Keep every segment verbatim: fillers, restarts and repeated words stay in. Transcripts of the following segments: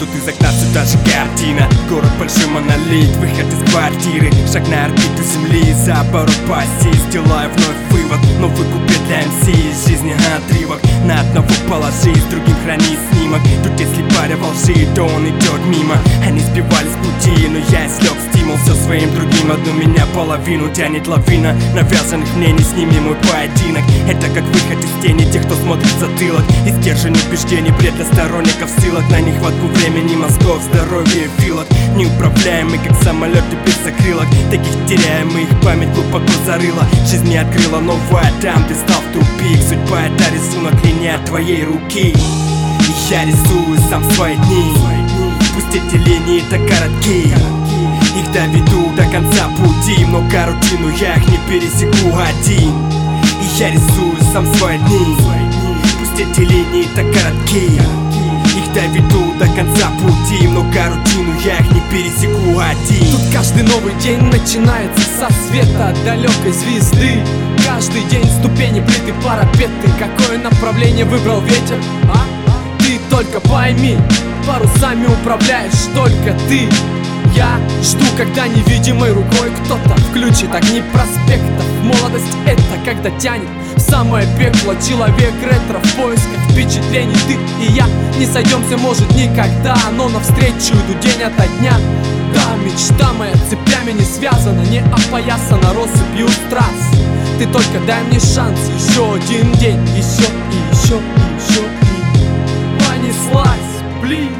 Вижу из окна все та же картина. Город большой монолит, выход из квартиры, шаг на орбиту земли, за оборот по оси. Сделаю вновь вывод, новый куплет для эм си. Из жизни отрывок, на одного положи, с другим храни снимок. Тут если паря во лжи, то он идет мимо. Они сбивались с пути, но я извлек стимул все своим другим. Одну меня половину тянет лавина навязанных мнений, с ними мой поединок. Это как выход из тени тех, кто смотрит в затылок. И стержень убеждений, бред для сторонников ссылок на нехватку времени, мозгов, здоровья и вилок. Неуправляемый, как самолеты без закрылок. Таких теряем, и их память глубоко зарыла. Жизнь мне открыла новая, там ты стал в тупик. Судьба — это рисунок, линия твоей руки. И я рисую сам свои дни. Пусть эти линии так коротки, их доведу до конца пути. Много рутину, я их не пересеку один. И я рисую сам свои дни. Пусть эти линии так коротки, их доведу до конца пути. Много рутину, я их не пересеку один. Тут каждый новый день начинается со света далекой звезды. Каждый день ступени, плиты, парапеты. Какое направление выбрал ветер, а? Ты только пойми, парусами управляешь только ты. Я жду, когда невидимой рукой кто-то включит огни проспектов. Молодость — это когда тянет в самое пекло. Человек ретро в поисках впечатлений. Ты и я не сойдемся, может, никогда, но навстречу иду день ото дня. Да, мечта моя цепями не связана, не опоясана россыпью трасс. Ты только дай мне шанс, еще один день, еще и еще и еще и понеслась, блин.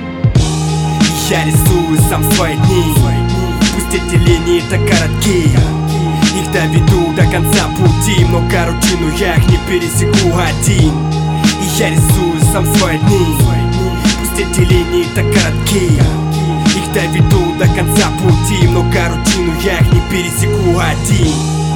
Я рисую сам свои дни. Пусть эти линии так коротки, их доведу до конца пути. Много рутину, я их не пересеку один. И я рисую сам свои дни. Пусть эти линии так коротки, их доведу до конца пути. Много рутину, я их не пересеку один.